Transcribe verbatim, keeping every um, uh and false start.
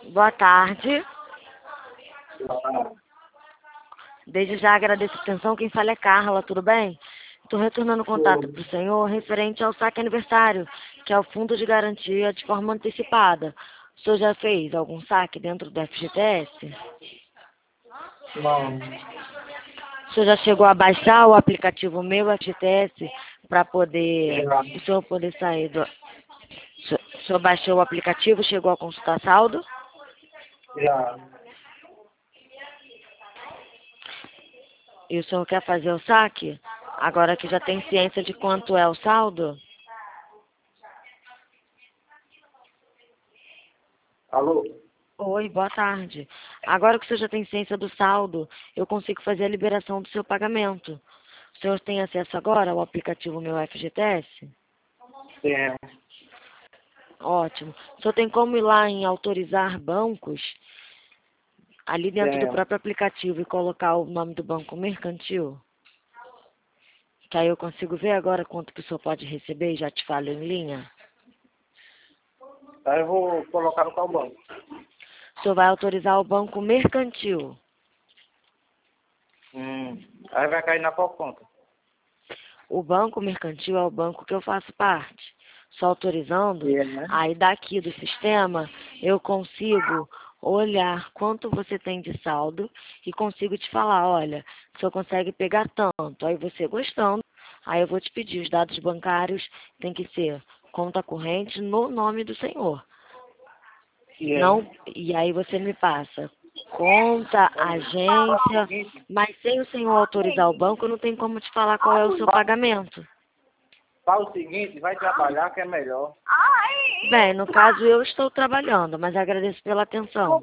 Boa tarde. Ah, Desde já agradeço a atenção. Quem fala é Carla, tudo bem? Estou retornando o contato para o senhor referente ao saque aniversário, que é o fundo de garantia de forma antecipada. O senhor já fez algum saque dentro do F G T S? não. O senhor já chegou a baixar o aplicativo Meu F G T S para poder, Já. o senhor poder sair do... O senhor o senhor baixou o aplicativo, chegou a consultar saldo? Já. E o senhor quer fazer o saque? Agora que já tem ciência de quanto é o saldo? Alô? Oi, boa tarde. Agora que o senhor já tem ciência do saldo, eu consigo fazer a liberação do seu pagamento. O senhor tem acesso agora ao aplicativo Meu F G T S? Tem. Ótimo. O senhor tem como ir lá em autorizar bancos, ali dentro do Tem. próprio aplicativo, e colocar o nome do banco mercantil? Que aí eu consigo ver agora quanto que o senhor pode receber e já te falo em linha. Aí eu vou colocar no tal banco. O senhor vai autorizar o banco mercantil. Hum. Aí vai cair na qual conta? O banco mercantil é o banco que eu faço parte. Só autorizando, É, né? aí daqui do sistema eu consigo olhar quanto você tem de saldo e consigo te falar, olha, o senhor consegue pegar tanto. Aí você gostando, aí eu vou te pedir os dados bancários, tem que ser conta corrente no nome do senhor. É. Não, e aí você me passa conta, agência, mas sem o senhor autorizar o banco, eu não tenho como te falar qual é o seu pagamento. Fala o seguinte, vai trabalhar que é melhor. Bem, no caso eu estou trabalhando, mas agradeço pela atenção.